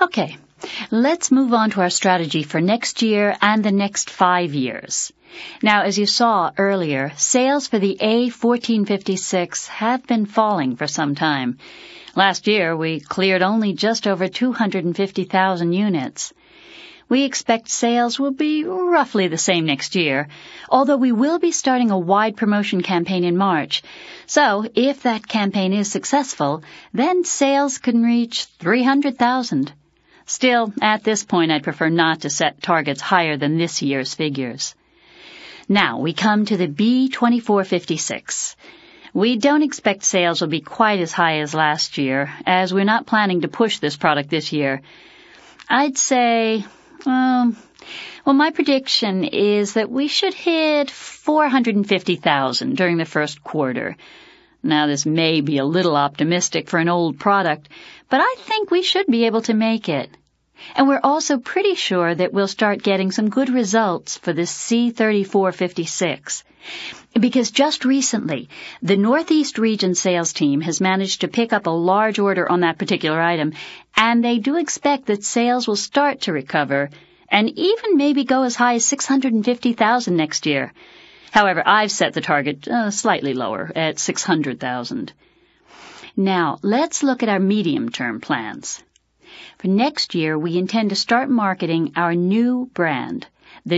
Okay, let's move on to our strategy for next year and the next 5 years. Now, as you saw earlier, sales for the A1456 have been falling for some time. Last year, we cleared only just over 250,000 units. We expect sales will be roughly the same next year, although we will be starting a wide promotion campaign in March. So, if that campaign is successful, then sales can reach 300,000. Still, at this point, I'd prefer not to set targets higher than this year's figures. Now, we come to the B2456. We don't expect sales will be quite as high as last year, as we're not planning to push this product this year. I'd say, my prediction is that we should hit 450,000 during the first quarter. Now, this may be a little optimistic for an old product, but I think we should be able to make it. And we're also pretty sure that we'll start getting some good results for the C3456. Because just recently, the Northeast Region sales team has managed to pick up a large order on that particular item, and they do expect that sales will start to recover and even maybe go as high as 650,000 next year. However, I've set the target slightly lower at 600,000. Now, let's look at our medium-term plans. For next year, we intend to start marketing our new brand, the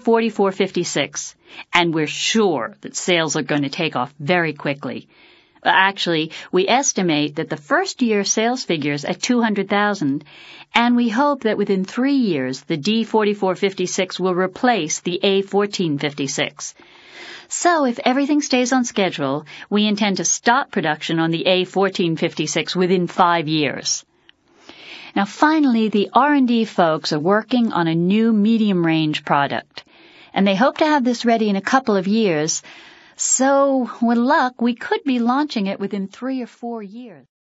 D4456, and we're sure that sales are going to take off very quickly. Actually, we estimate that the first year sales figures at 200,000, and we hope that within 3 years the D4456 will replace the A1456. So if everything stays on schedule, we intend to stop production on the A1456 within 5 years. Now finally, the R&D folks are working on a new medium-range product, and they hope to have this ready in a couple of years. So with luck, we could be launching it within 3 or 4 years.